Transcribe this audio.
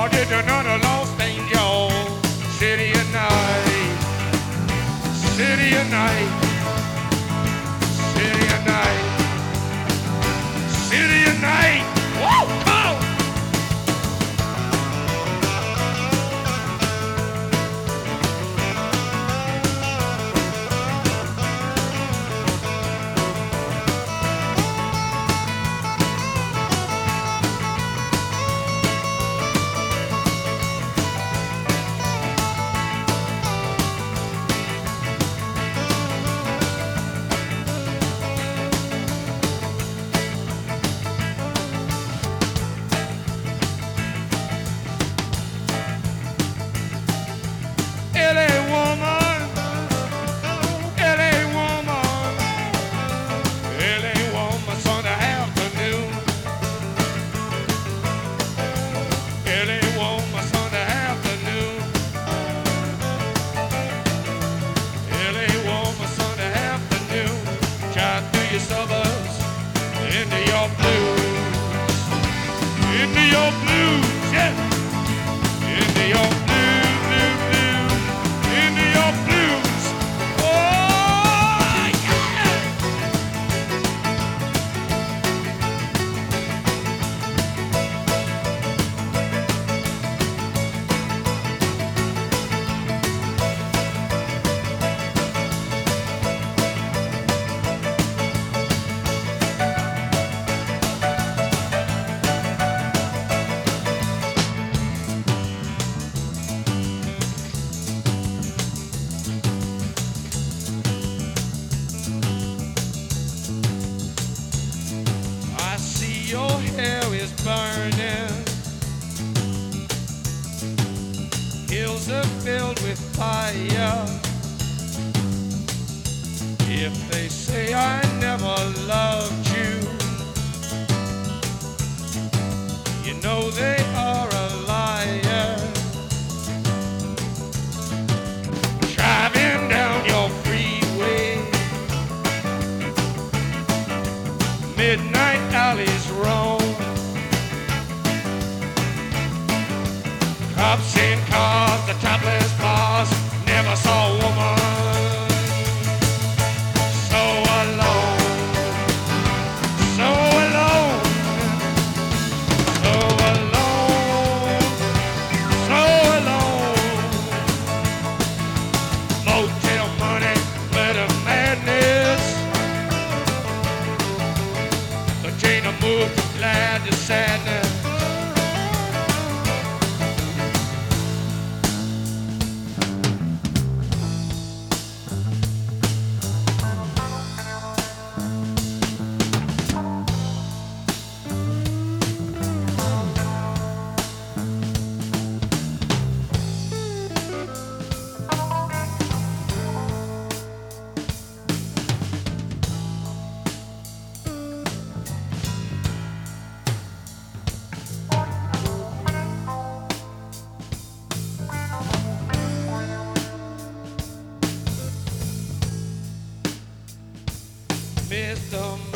did another Los Angeles city at night, city at night, city at night, city at night. Woo! Come on! LA woman, LA woman, LA woman Sunday afternoon, LA woman Sunday afternoon, LA woman Sunday afternoon, drive through your suburbs into your blues, into your blues, yeah, into your blues. Your hair is burning, hills are filled with fire. If they say I never loved you, you know they are a liar. Driving down your freeway, midnight alleys roam, cops in cars, the topless bars, never saw a woman so alone, so alone, so alone, so alone. Motel money, better madness. Chain of move from glad to sadness. Mr.